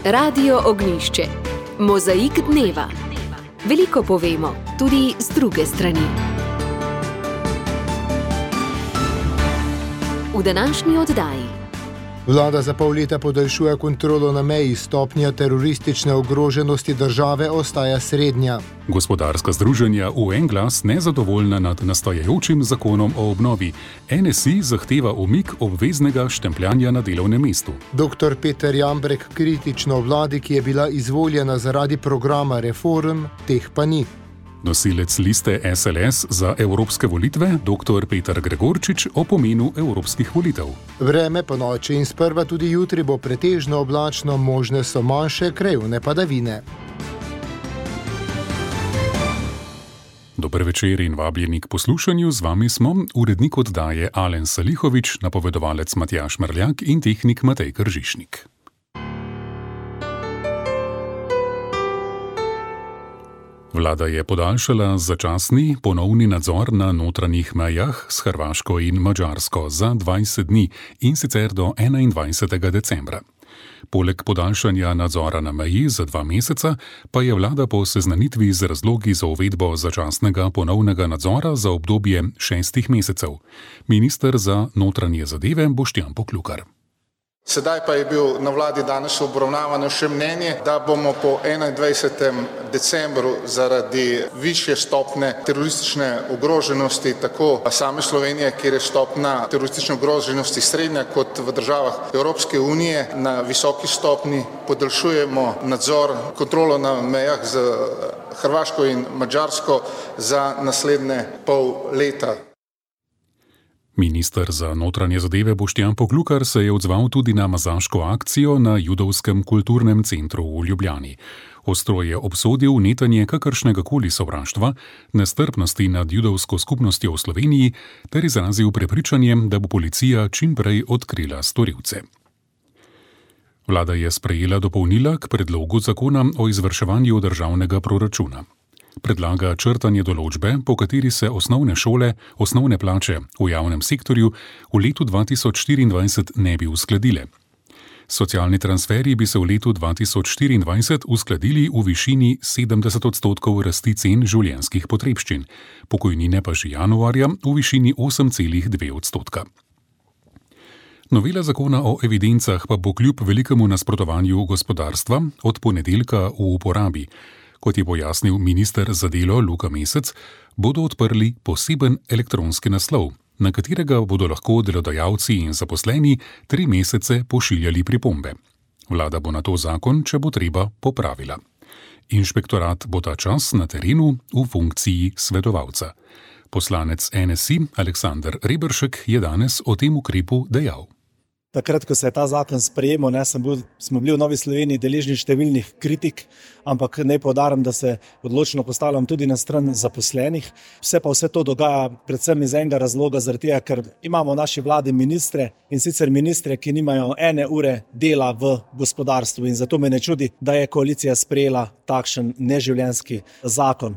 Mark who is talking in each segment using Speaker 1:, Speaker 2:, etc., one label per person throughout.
Speaker 1: Radio Ognjišče. Mozaik dneva. Veliko povemo, tudi z druge strani. V današnji oddaji.
Speaker 2: Vlada za pol leta podaljšuje kontrolo na meji, stopnja teroristične ogroženosti države ostaja srednja.
Speaker 3: Gospodarska združenja v en glas nezadovoljna nad nastajajočim zakonom o obnovi. NSI zahteva umik obveznega štempljanja na delovnem mestu.
Speaker 2: Dr. Peter Jambrek kritično vladi, ki je bila izvoljena zaradi programa reform, teh pa ni.
Speaker 3: Nosilec liste SLS za evropske volitve, dr. Peter Gregorčič, o pomenu evropskih volitev.
Speaker 2: Vreme ponoči in sprva tudi jutri bo pretežno oblačno, možne so manjše krajevne padavine.
Speaker 3: Dober večer in vabljeni k poslušanju, z vami smo urednik oddaje Alen Salihovič, napovedovalec Matjaž Mrljak in tehnik Matej Kržišnik. Vlada je podaljšala začasni ponovni nadzor na notranjih mejah s Hrvaško in Madžarsko za 20 dni, in sicer do 21. decembra. Poleg podaljšanja nadzora na meji za 2 meseca pa je vlada po seznanitvi z razlogi za uvedbo začasnega ponovnega nadzora za obdobje 6 mesecev. Minister za notranje zadeve Boštjan Poklukar.
Speaker 4: Sedaj pa je bil na vladi danes obravnavano še mnenje, da bomo po 21. decembru zaradi višje stopne teroristične ogroženosti tako same Slovenije, kjer je stopna teroristične ogroženosti srednja, kot v državah Evropske unije na visoki stopni, podaljšujemo nadzor, kontrolo na mejah z Hrvaško in Madžarsko za naslednje pol leta.
Speaker 3: Minister za notranje zadeve Boštjan Poklukar se je odzval tudi na mazaško akcijo na Judovskem kulturnem centru v Ljubljani. Ostro je obsodil netanje kakršnega koli sovraštva, nestrpnosti nad judovsko skupnostjo v Sloveniji ter izrazil prepričanje, da bo policija čim prej odkrila storilce. Vlada je sprejela dopolnila k predlogu zakona o izvrševanju državnega proračuna. Predlaga črtanje določbe, po kateri se osnovne šole, osnovne plače v javnem sektorju v letu 2024 ne bi uskladile. Socialni transferji bi se v letu 2024 uskladili v višini 70% rasti cen življenjskih potrebščin, pokojnine pa že januarja v višini 8,2%. Novela zakona o evidencah pa bo kljub velikemu nasprotovanju gospodarstva od ponedeljka v uporabi. Kot je pojasnil minister za delo Luka Mesec, bodo odprli poseben elektronski naslov, na katerega bodo lahko delodajalci in zaposleni 3 mesece pošiljali pripombe. Vlada bo na to zakon, če bo treba, popravila. Inšpektorat bo ta čas na terenu v funkciji svetovalca. Poslanec NSI Aleksander Reberšek je danes o tem ukrepu dejal.
Speaker 5: Takrat, ko se je ta zakon sprejemal, smo bili v Novi Sloveniji deležni številnih kritik, ampak naj poudarim, da se odločno postavljam tudi na stran zaposlenih. Vse to dogaja predvsem iz enega razloga, zaradi tega, ker imamo v naši vladi ministre, in sicer ministre, ki nimajo ene ure dela v gospodarstvu, in zato me ne čudi, da je koalicija sprejela takšen neživljenjski zakon.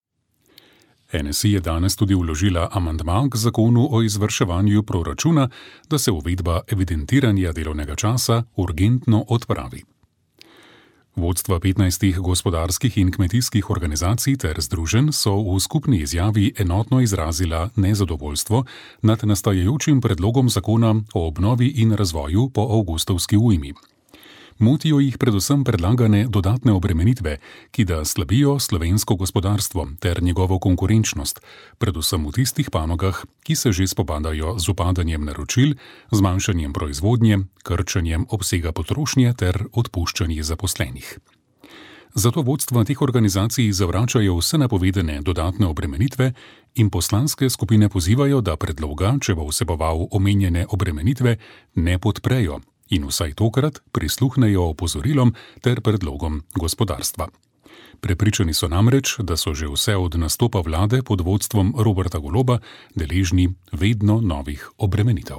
Speaker 3: NSI je danes tudi vložila amandma k zakonu o izvrševanju proračuna, da se uvedba evidentiranja delovnega časa urgentno odpravi. Vodstva 15 gospodarskih in kmetijskih organizacij ter združenj so v skupni izjavi enotno izrazila nezadovoljstvo nad nastajajočim predlogom zakona o obnovi in razvoju po avgustovski ujmi. Motijo jih predvsem predlagane dodatne obremenitve, ki da slabijo slovensko gospodarstvo ter njegovo konkurenčnost, predvsem v tistih panogah, ki se že spopadajo z upadanjem naročil, zmanjšanjem proizvodnje, krčenjem obsega potrošnje ter odpuščanje zaposlenih. Zato vodstva teh organizacij zavračajo vse napovedane dodatne obremenitve in poslanske skupine pozivajo, da predloga, če bo vseboval omenjene obremenitve, ne podprejo in vsaj tokrat prisluhnejo opozorilom ter predlogom gospodarstva. Prepričani so namreč, da so že vse od nastopa vlade pod vodstvom Roberta Goloba deležni vedno novih obremenitev.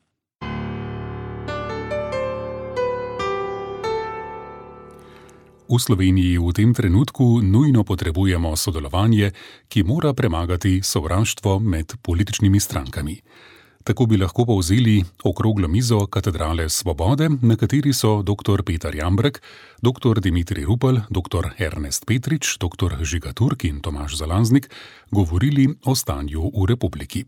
Speaker 3: V Sloveniji v tem trenutku nujno potrebujemo sodelovanje, ki mora premagati sovraštvo med političnimi strankami. Tako bi lahko povzeli okroglo mizo Katedrale Svobode, na kateri so dr. Peter Jambrek, dr. Dimitrij Rupel, dr. Ernest Petrič, dr. Žiga Turk in Tomaž Zalaznik govorili o stanju v republiki.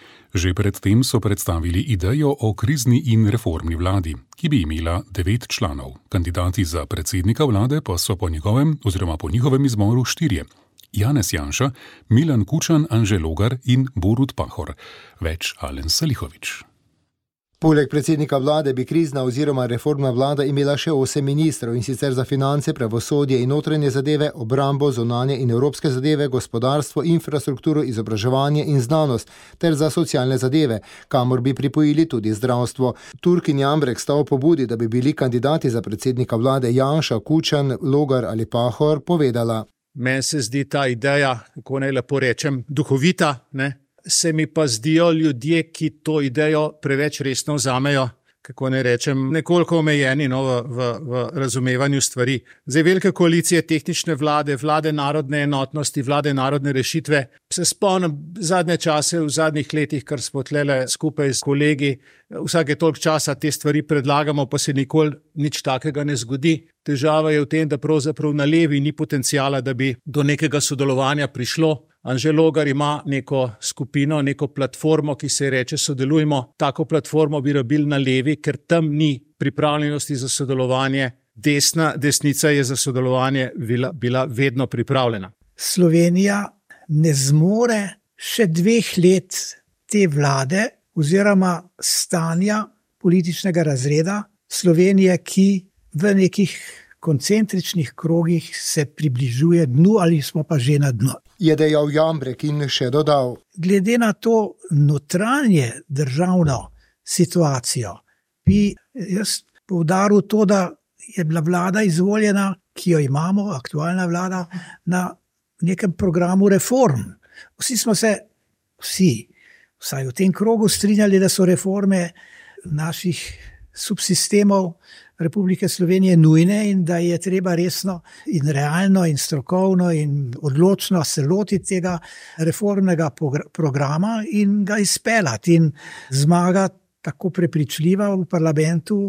Speaker 3: Že predtem so predstavili idejo o krizni in reformni vladi, ki bi imela 9 članov. Kandidati za predsednika vlade pa so po njihovem izboru 4. Janez Janša, Milan Kučan, Anže Logar in Borut Pahor. Več Alen Salihović.
Speaker 2: Poleg predsednika vlade bi krizna oziroma reformna vlada imela še 8 ministrov, in sicer za finance, pravosodje in notranje zadeve, obrambo, zunanje in evropske zadeve, gospodarstvo, infrastrukturo, izobraževanje in znanost, ter za socialne zadeve, kamor bi pripojili tudi zdravstvo. Turk in Jambrek sta o pobudi, da bi bili kandidati za predsednika vlade Janša, Kučan, Logar ali Pahor, povedala.
Speaker 6: Meni se zdi ta ideja, kako naj lepo rečem, duhovita, ne? Se mi pa zdijo ljudje, ki to idejo preveč resno vzamejo, kako naj rečem, nekoliko omejeni v razumevanju stvari. Zdaj velike koalicije, tehnične vlade, vlade narodne enotnosti, vlade narodne rešitve. Se spomnim zadnje čase, v zadnjih letih, kar smo tlele skupaj s kolegi, vsake toliko časa te stvari predlagamo, pa se nikoli nič takega ne zgodi. Težava je v tem, da pravzaprav na levi ni potencijala, da bi do nekega sodelovanja prišlo. Anže Logar ima neko skupino, neko platformo, ki se reče Sodelujmo. Tako platformo bi rabili na levi, ker tam ni pripravljenosti za sodelovanje. Desnica je za sodelovanje bila vedno pripravljena.
Speaker 7: Slovenija ne zmore še 2 let te vlade oziroma stanja političnega razreda Slovenije, ki v nekih koncentričnih krogih se približuje dnu ali smo pa že na dnu.
Speaker 2: Je dejal Jambrek in še dodal.
Speaker 7: Glede na to notranje državno situacijo, bi jaz poudaril to, da je bila vlada izvoljena, ki jo imamo, aktualna vlada, na nekem programu reform. Vsi smo se, vsaj v tem krogu strinjali, da so reforme naših subsistemov Republike Slovenije nujne in da je treba resno in realno in strokovno in odločno se lotiti tega reformnega programa in ga izpeljati. In zmaga tako prepričljiva v parlamentu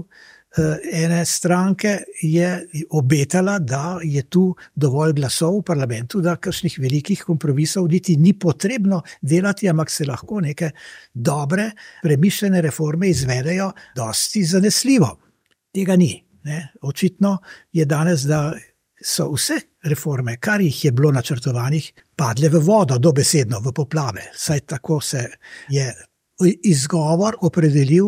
Speaker 7: ene stranke je obetala, da je tu dovolj glasov v parlamentu, da kakšnih velikih kompromisov niti ni potrebno delati, ampak se lahko neke dobre, premišljene reforme izvedejo dosti zanesljivo. Tega ni. Očitno je danes, da so vse reforme, kar jih je bilo načrtovanih, padle v vodo, dobesedno v poplave. Saj tako se je izgovor opredelil,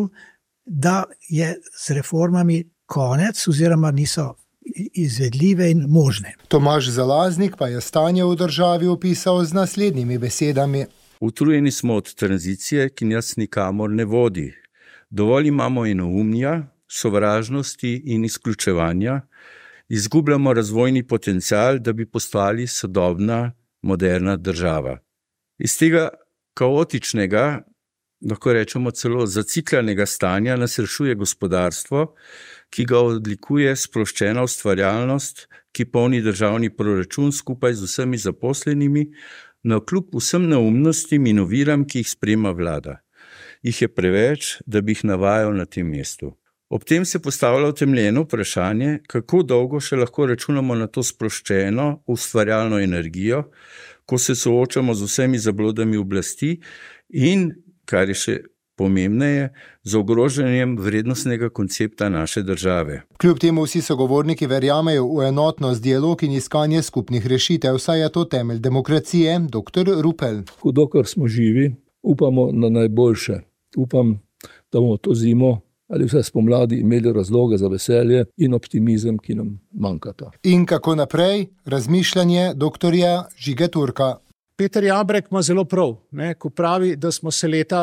Speaker 7: da je z reformami konec oziroma niso izvedljive in možne.
Speaker 2: Tomaž Zalaznik pa je stanje v državi opisal z naslednjimi besedami.
Speaker 8: Utrujeni smo od tranzicije, ki nas nikamor ne vodi. Dovolj imamo enoumja, sovražnosti in izključevanja, izgubljamo razvojni potencial, da bi postali sodobna, moderna država. Iz tega kaotičnega, lahko rečemo celo zacikljanega stanja, nas rešuje gospodarstvo, ki ga odlikuje sproščena ustvarjalnost, ki polni državni proračun skupaj z vsemi zaposlenimi, navkljub vsem neumnostim in oviram, ki jih sprejema vlada. Jih je preveč, da bi jih navajal na tem mestu. Ob tem se postavlja utemeljeno vprašanje, kako dolgo še lahko računamo na to sproščeno, ustvarjalno energijo, ko se soočamo z vsemi zablodami oblasti in, kar je še pomembneje, z ogrožanjem vrednostnega koncepta naše države.
Speaker 2: Kljub temu vsi sogovorniki verjamejo v enotnost, dialog in iskanje skupnih rešitev, saj je to temelj demokracije. Dr. Rupel.
Speaker 9: Dokler smo živi, upamo na najboljše. Upam, da bomo to zimo ali vse spomladi imeli razloge za veselje in optimizem, ki nam manjkata.
Speaker 2: In kako naprej? Razmišljanje doktorja Žige Turka.
Speaker 6: Peter Jambrek ima zelo prav, ko pravi, da smo se leta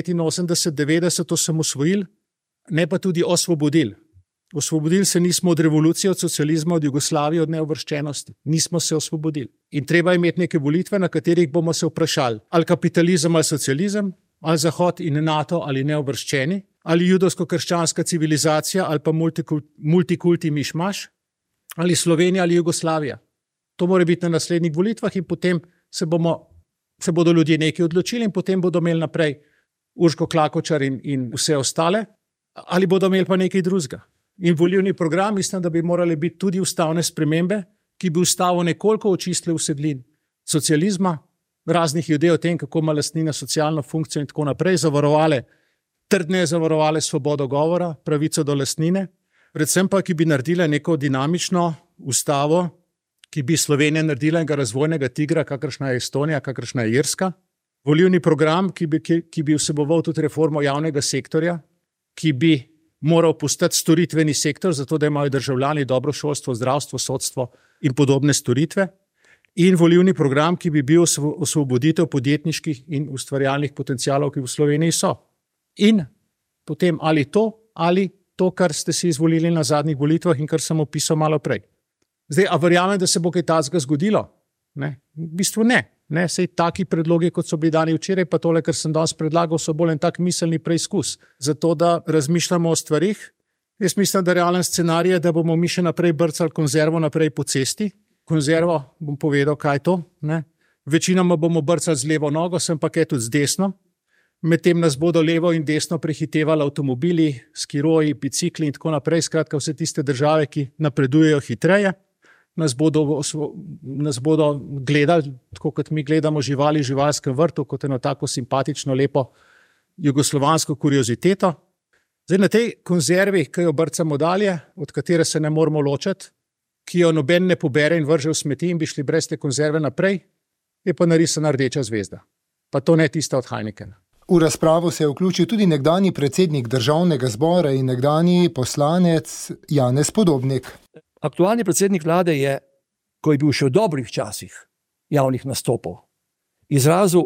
Speaker 6: 89-90 osamosvojili, ne pa tudi osvobodili. Osvobodili se nismo od revolucije, od socializma, od Jugoslavije, od neuvrščenosti. Nismo se osvobodili. In treba imeti neke volitve, na katerih bomo se vprašali, ali kapitalizem ali socializem, ali Zahod in NATO ali neuvrščeni, ali judovsko-krščanska civilizacija ali pa multikulti mišmaš, ali Slovenija ali Jugoslavija. To mora biti na naslednjih volitvah in potem se bodo ljudje nekaj odločili in potem bodo imeli naprej Urško Klakočar in vse ostale, ali bodo imeli pa nekaj drugega. In volilni program, mislim, da bi morali biti tudi ustavne spremembe, ki bi ustavo nekoliko očistili vsebin socializma, raznih idej o tem, kako ima lastnina socialno funkcijo in tako naprej, trdneje zavarovale svobodo govora, pravico do lastnine, predvsem pa, ki bi naredile neko dinamično ustavo, ki bi Slovenija naredila enega razvojnega tigra, kakršna je Estonija, kakršna je Irska. Volilni program, ki bi vseboval tudi reformo javnega sektorja, ki bi moral postati storitveni sektor, zato da imajo državljani dobro šolstvo, zdravstvo, sodstvo in podobne storitve. In volilni program, ki bi bil osvoboditev podjetniških in ustvarjalnih potencialov, ki v Sloveniji so. In potem ali to, kar ste si izvolili na zadnjih volitvah in kar sem opisal malo prej. Zdaj, a verjamem, da se bo kaj takega zgodilo? Ne? V bistvu ne. Sej taki predlogi, kot so bili dani včeraj, pa tole, kar sem danes predlagal, so bolj en tak miselni preizkus. Zato, da razmišljamo o stvarih. Jaz mislim, da realen scenarij je, da bomo mi še naprej brcali konzervo naprej po cesti. Konzervo, bom povedal, kaj je to. Ne? Večinoma bomo brcali z levo nogo, sem pa kaj tudi z desno. Medtem nas bodo levo in desno prehitevali avtomobili, skiroji, bicikli in tako naprej. Skratka, vse tiste države, ki napredujejo hitreje. Nas bodo gledali, tako kot mi gledamo živali v živalskem vrtu, kot eno tako simpatično, lepo jugoslovansko kurioziteto. Zdaj na tej konzervi, ki jo brcamo dalje, od katere se ne moramo ločiti, ki jo noben ne pobere in vrže v smeti in bi šli brez te konzerve naprej, je pa narisana rdeča zvezda. Pa to ne tista od Heinekena.
Speaker 2: V razpravo se je vključil tudi nekdanji predsednik Državnega zbora in nekdanji poslanec Janez Podobnik.
Speaker 9: Aktualni predsednik vlade je, ko je bil še v dobrih časih javnih nastopov, izrazil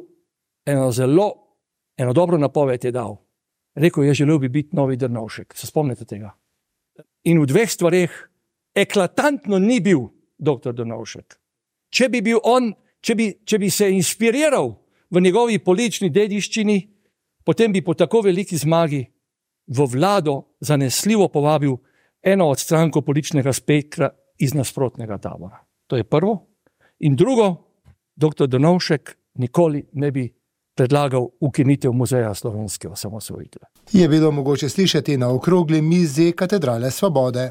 Speaker 9: eno dobro napoved je dal. Rekel je, želel bi biti novi Drnovšek. Se spomnite tega? In v dveh stvareh eklatantno ni bil dr. Drnovšek. Če bi se inspiriral v njegovi politični dediščini, potem bi po tako veliki zmagi v vlado zanesljivo povabil eno od strankov političnega spektra iz nasprotnega tabora. To je prvo. In drugo, dr. Drnovšek nikoli ne bi predlagal ukinitev Muzeja slovenske osamosvojitve.
Speaker 2: Je bilo mogoče slišati na okrogli mizi Katedrale Svobode.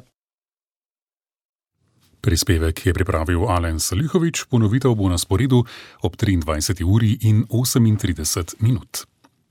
Speaker 3: Prispevek je pripravil Alen Salihovič, ponovitev bo na sporedu ob 23. uri in 38 minut.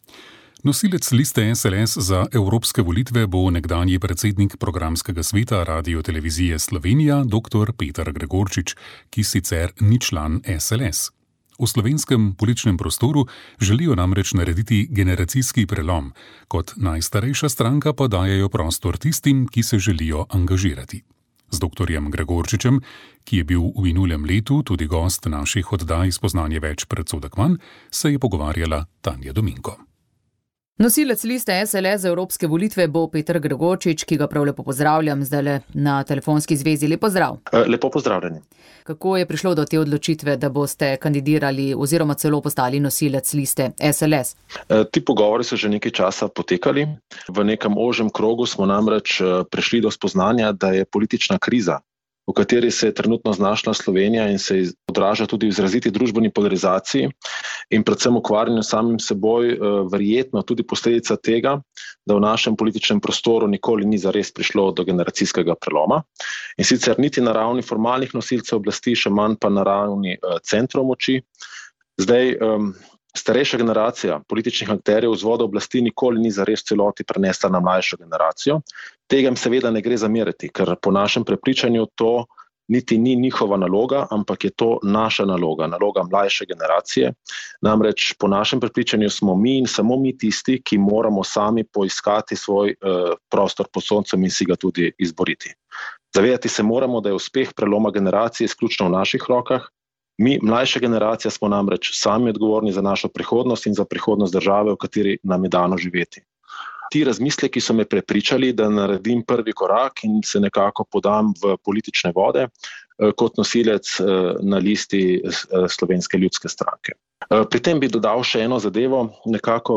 Speaker 3: Nosilec liste SLS za evropske volitve bo nekdanji predsednik programskega sveta Radio-televizije Slovenija dr. Peter Gregorčič, ki sicer ni član SLS. V slovenskem političnem prostoru želijo namreč narediti generacijski prelom, kot najstarejša stranka pa dajejo prostor tistim, ki se želijo angažirati. Z dr. Gregorčičem, ki je bil v minulem letu tudi gost naših oddaj Spoznanje več predsodek manj, se je pogovarjala Tanja Dominko.
Speaker 10: Nosilec liste SLS za evropske volitve bo Peter Gregorčič, ki ga prav lepo pozdravljam zdajle na telefonski zvezi. Lep pozdrav.
Speaker 11: Lepo pozdravljeni.
Speaker 10: Kako je prišlo do te odločitve, da boste kandidirali oziroma celo postali nosilec liste SLS?
Speaker 11: Ti pogovori so že nekaj časa potekali. V nekem ožjem krogu smo namreč prišli do spoznanja, da je politična kriza, v kateri se je trenutno znašla Slovenija in se odraža tudi v izraziti družbeni polarizaciji in predvsem ukvarjanju samim seboj, verjetno tudi posledica tega, da v našem političnem prostoru nikoli ni zares prišlo do generacijskega preloma. In sicer niti na ravni formalnih nosilcev oblasti, še manj pa na ravni centrov moči. Zdaj, starejša generacija političnih akterjev vzvoda oblasti nikoli ni zares celoti prenesla na mlajšo generacijo. Tega jim seveda ne gre zameriti, ker po našem prepričanju to niti ni njihova naloga, ampak je to naša naloga, naloga mlajše generacije. Namreč po našem prepričanju smo mi in samo mi tisti, ki moramo sami poiskati svoj prostor pod soncem in si ga tudi izboriti. Zavedati se moramo, da je uspeh preloma generacije izključno v naših rokah. Mi, mlajša generacija, smo namreč sami odgovorni za našo prihodnost in za prihodnost države, v kateri nam je dano živeti. Ti razmisleki so me prepričali, da naredim prvi korak in se nekako podam v politične vode kot nosilec na listi Slovenske ljudske stranke. Pri tem bi dodal še eno zadevo. Nekako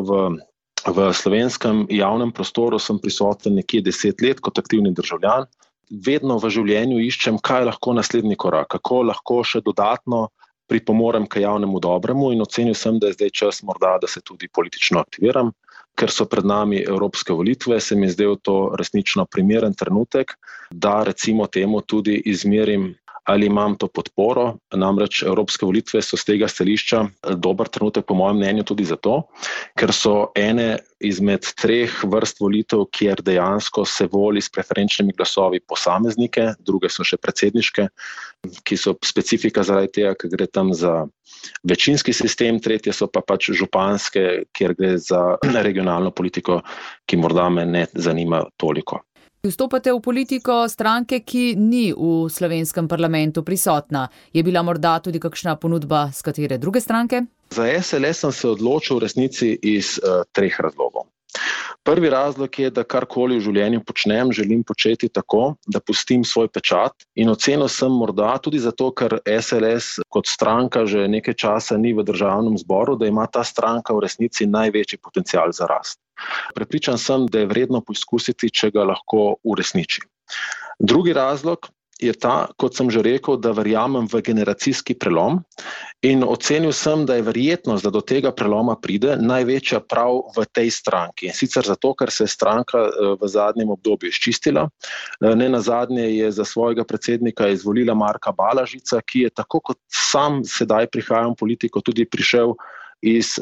Speaker 11: v slovenskem javnem prostoru sem prisoten nekje 10 let kot aktivni državljan. Vedno v življenju iščem, kaj je lahko naslednji korak, kako lahko še dodatno pripomorem k javnemu dobremu in ocenil sem, da je zdaj čas morda, da se tudi politično aktiviram. ker so pred nami evropske volitve, se mi je zdel to resnično primeren trenutek, da recimo temu tudi izmerim, ali imam to podporo. Namreč evropske volitve so z tega stališča dober trenutek po mojem mnenju tudi zato, ker so ene izmed 3 vrst volitev, kjer dejansko se voli s preferenčnimi glasovi posameznike, druge so še predsedniške, ki so specifika zaradi tega, ker gre tam za večinski sistem, tretje so pa pač županske, kjer gre za regionalno politiko, ki morda me ne zanima toliko.
Speaker 10: Vstopate v politiko stranke, ki ni v slovenskem parlamentu prisotna. Je bila morda tudi kakšna ponudba z katere druge stranke?
Speaker 11: Za SLS sem se odločil v resnici iz 3 razlogov. Prvi razlog je, da karkoli v življenju počnem, želim početi tako, da pustim svoj pečat, in ocenil sem morda tudi zato, ker SLS kot stranka že nekaj časa ni v državnem zboru, da ima ta stranka v resnici največji potencial za rast. Prepričan sem, da je vredno poizkusiti, če ga lahko uresniči. Drugi razlog je ta, kot sem že rekel, da verjamem v generacijski prelom in ocenil sem, da je verjetnost, da do tega preloma pride, največja prav v tej stranki. In sicer zato, ker se je stranka v zadnjem obdobju izčistila. Ne nazadnje je za svojega predsednika izvolila Marka Balažica, ki je tako kot sam sedaj prihajam v politiko tudi prišel iz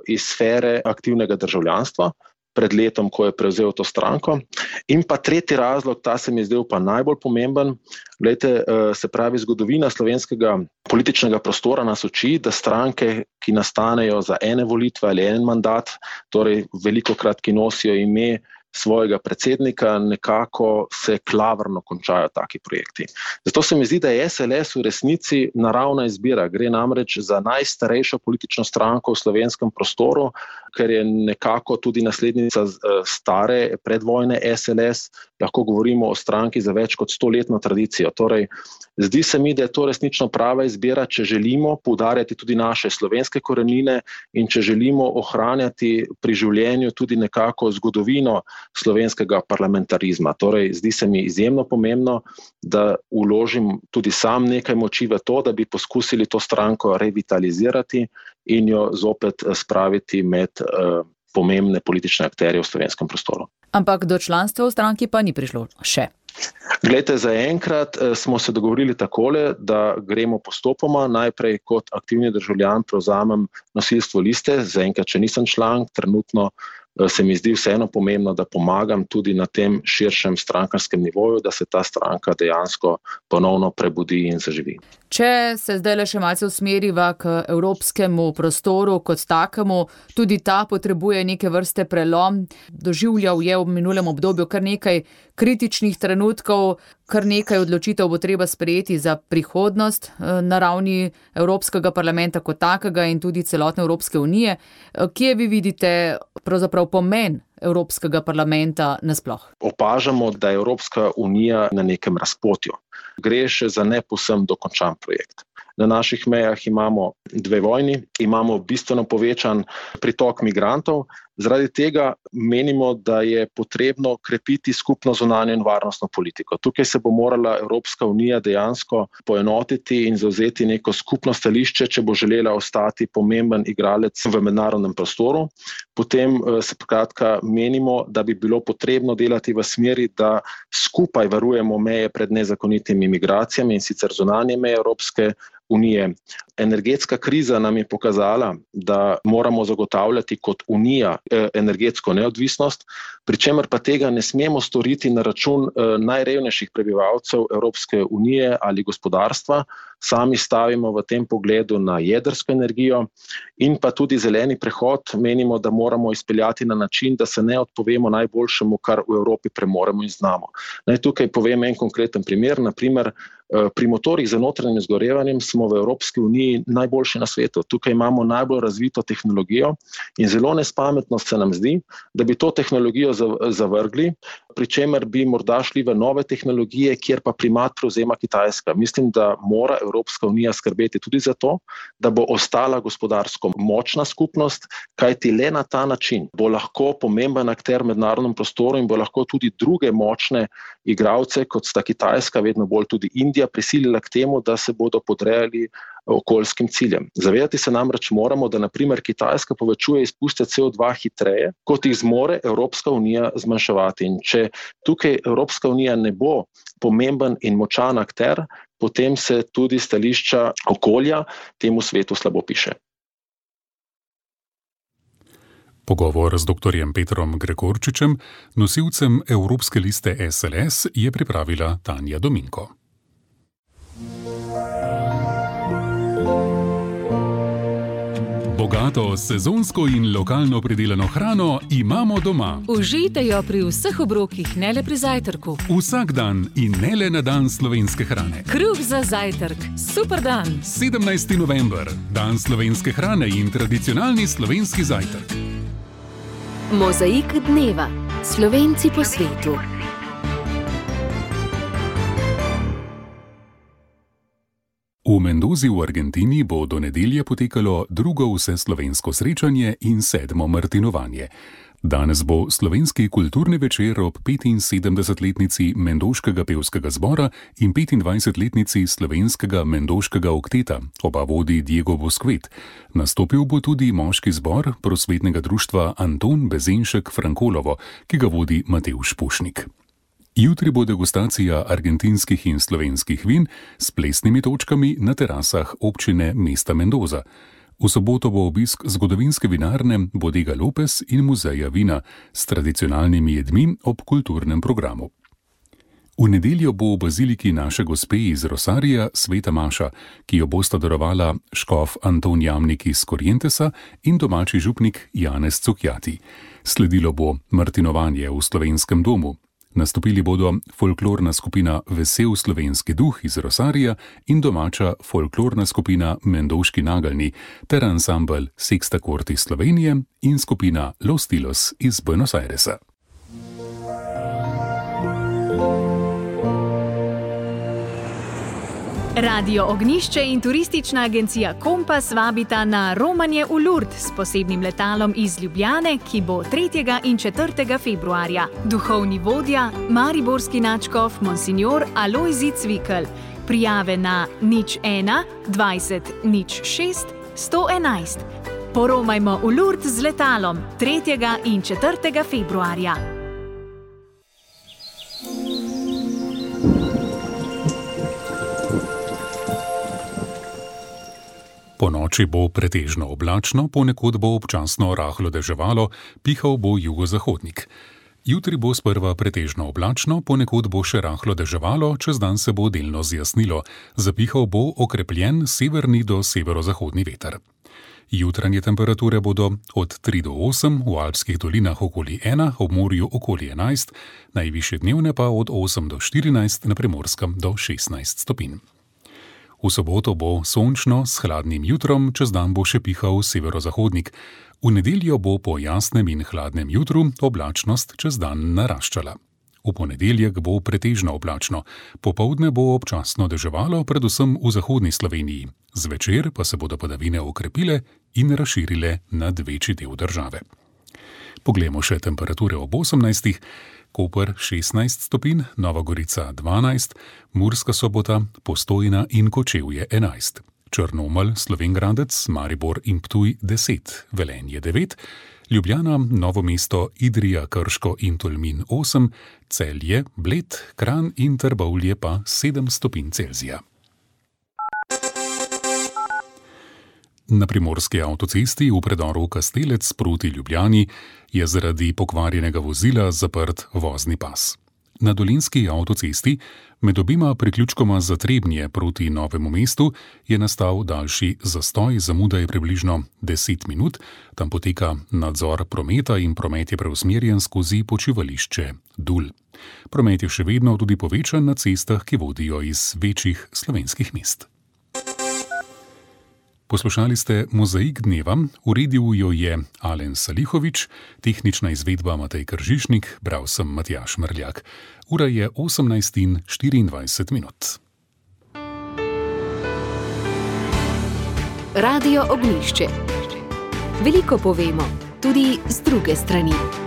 Speaker 11: sfere aktivnega državljanstva pred letom, ko je prevzel to stranko. In pa tretji razlog, ta se mi je zdel pa najbolj pomemben. Glejte, se pravi, zgodovina slovenskega političnega prostora nas uči, da stranke, ki nastanejo za ene volitve ali en mandat, torej velikokrat, ki nosijo ime svojega predsednika, nekako se klavrno končajo taki projekti. Zato se mi zdi, da je SLS v resnici naravna izbira. Gre namreč za najstarejšo politično stranko v slovenskem prostoru, ker je nekako tudi naslednica stare predvojne SLS. Lahko govorimo o stranki za več kot 100-letno tradicijo. Torej, zdi se mi, da je to resnično prava izbira, če želimo poudarjati tudi naše slovenske korenine in če želimo ohranjati pri življenju tudi nekako zgodovino slovenskega parlamentarizma. Torej, zdi se mi izjemno pomembno, da vložim tudi sam nekaj moči v to, da bi poskusili to stranko revitalizirati in jo zopet spraviti med pomembne politične akterje v slovenskem prostoru.
Speaker 10: Ampak do članstva v stranki pa ni prišlo še.
Speaker 11: Glejte, zaenkrat smo se dogovorili takole, da gremo postopoma. Najprej kot aktivni državljan prevzamem nosilstvo liste, zaenkrat, če nisem član, trenutno se mi zdi vseeno pomembno, da pomagam tudi na tem širšem strankarskem nivoju, da se ta stranka dejansko ponovno prebudi in zaživi.
Speaker 10: Če se zdaj le še malce usmeriva k evropskemu prostoru kot takemu, tudi ta potrebuje neke vrste prelom. Doživljal je v minulem obdobju kar nekaj kritičnih trenutkov, kar nekaj odločitev bo treba sprejeti za prihodnost na ravni Evropskega parlamenta kot takega in tudi celotne Evropske unije. Kje vi vidite pravzaprav pomen Evropskega parlamenta nasploh?
Speaker 11: Opažamo, da je Evropska unija na nekem razpotju. Gre še za ne povsem dokončan projekt. Na naših mejah imamo 2 vojni, imamo bistveno povečan pritok migrantov. Zaradi tega menimo, da je potrebno krepiti skupno zunanjo in varnostno politiko. Tukaj se bo morala Evropska unija dejansko poenotiti in zavzeti neko skupno stališče, če bo želela ostati pomemben igralec v mednarodnem prostoru. Potem se kratka menimo, da bi bilo potrebno delati v smeri, da skupaj varujemo meje pred nezakonitimi migracijami in sicer zunanje meje Evropske unije. Energetska kriza nam je pokazala, da moramo zagotavljati kot unija energetsko neodvisnost, pri čemer pa tega ne smemo storiti na račun najrevnejših prebivalcev Evropske unije ali gospodarstva. Sami stavimo v tem pogledu na jedrsko energijo in pa tudi zeleni prehod menimo, da moramo izpeljati na način, da se ne odpovemo najboljšemu, kar v Evropi premoremo in znamo. Naj tukaj povem en konkreten primer. Naprimer, pri motorjih za notranjim izgorevanjem smo v Evropski uniji najboljši na svetu. Tukaj imamo najbolj razvito tehnologijo in zelo nespametno se nam zdi, da bi to tehnologijo zavrgli, pri čemer bi morda šli v nove tehnologije, kjer pa primat prevzema Kitajska. Mislim, da mora Evropska unija skrbeti tudi za to, da bo ostala gospodarsko močna skupnost, kajti le na ta način bo lahko pomemben akter v mednarodnem prostoru in bo lahko tudi druge močne igralce, kot sta Kitajska, vedno bolj tudi Indija, prisilila k temu, da se bodo podrejali okoljskim ciljem. Zavedati se namreč moramo, da naprimer Kitajska povečuje izpuste CO2 hitreje, kot jih zmore Evropska unija zmanjševati. In če tukaj Evropska unija ne bo pomemben in močan akter, potem se tudi stališča okolja temu svetu slabo piše.
Speaker 3: Pogovor z dr. Petrom Gregorčičem, nosilcem Evropske liste SLS, je pripravila Tanja Dominko. Bogato, sezonsko in lokalno pridelano hrano imamo doma.
Speaker 12: Užijte jo pri vseh obrokih, ne le pri zajtrku.
Speaker 3: Vsak dan in ne le na dan slovenske hrane.
Speaker 12: Kruh za zajtrk, super dan.
Speaker 3: 17. november, dan slovenske hrane in tradicionalni slovenski zajtrk.
Speaker 1: Mozaik dneva. Slovenci po svetu.
Speaker 3: V Mendozi v Argentini bo do nedelje potekalo drugo vseslovensko srečanje in 7. martinovanje. Danes bo slovenski kulturni večer ob 75-letnici Mendoškega pevskega zbora in 25-letnici slovenskega Mendoškega okteta, oba vodi Diego Boskvet. Nastopil bo tudi moški zbor prosvetnega društva Anton Bezenšek Frankolovo, ki ga vodi Matevž Pušnik. Jutri bo degustacija argentinskih in slovenskih vin s plesnimi točkami na terasah občine mesta Mendoza. V soboto bo obisk zgodovinske vinarne Bodega Lopez in muzeja vina s tradicionalnimi jedmi ob kulturnem programu. V nedeljo bo v baziliki Naše Gospe iz Rosarija sveta maša, ki jo bosta darovala škof Anton Jamnik iz Corrientesa in domači župnik Janez Cukjati. Sledilo bo martinovanje v slovenskem domu. Nastopili bodo folklorna skupina Vesel slovenski duh iz Rosarija in domača folklorna skupina Mendoški nageljni ter ansambel Sexta Corte iz Slovenije in skupina Los Tilos iz Buenos Airesa.
Speaker 13: Radio Ognjišče in turistična agencija Kompas vabita na romanje v Lourdes s posebnim letalom iz Ljubljane, ki bo 3. in 4. februarja. Duhovni vodja, mariborski nadškof Monsignor Alojzij Cvikl. Prijave na 01 20 06 111. Poromajmo v Lourdes z letalom 3. in 4. februarja.
Speaker 3: Po noči bo pretežno oblačno, ponekod bo občasno rahlo deževalo, pihal bo jugozahodnik. Jutri bo sprva pretežno oblačno, ponekod bo še rahlo deževalo, čez dan se bo delno zjasnilo, zapihal bo okrepljen severni do severozahodni veter. Jutranje temperature bodo od 3 do 8, v alpskih dolinah okoli 1, ob morju okoli 11, najvišje dnevne pa od 8 do 14, na Primorskem do 16 stopinj. V soboto bo sončno s hladnim jutrom, čez dan bo še pihal severozahodnik. V nedeljo bo po jasnem in hladnem jutru oblačnost čez dan naraščala. V ponedeljek bo pretežno oblačno, popoldne bo občasno deževalo, predvsem v zahodni Sloveniji. Zvečer pa se bodo padavine okrepile in razširile nad večji del države. Poglejmo še temperature ob 18. Koper 16 stopinj, Nova Gorica 12, Murska Sobota, Postojna in Kočevje 11, Črnomelj, Slovenj Gradec, Maribor in Ptuj 10, Velenje 9, Ljubljana, Novo mesto, Idrija, Krško in Tolmin 8, Celje, Bled, Kranj in Trbovlje pa 7 stopinj Celzija. Na primorski avtocesti v predoru Kastelec proti Ljubljani je zaradi pokvarjenega vozila zaprt vozni pas. Na dolenjski avtocesti med obima priključkoma za Trebnje proti Novemu mestu je nastal daljši zastoj, zamuda je približno 10 minut, tam poteka nadzor prometa in promet je preusmerjen skozi počivališče Dul. Promet je še vedno tudi povečan na cestah, ki vodijo iz večjih slovenskih mest. Poslušali ste Mozaik dneva, uredil jo je Alen Salihovič, tehnična izvedba Matej Kržišnik, bral sem Matjaž Mrljak. Ura je 18:24 minut.
Speaker 1: Radio Ognjišče. Veliko povemo, tudi z druge strani.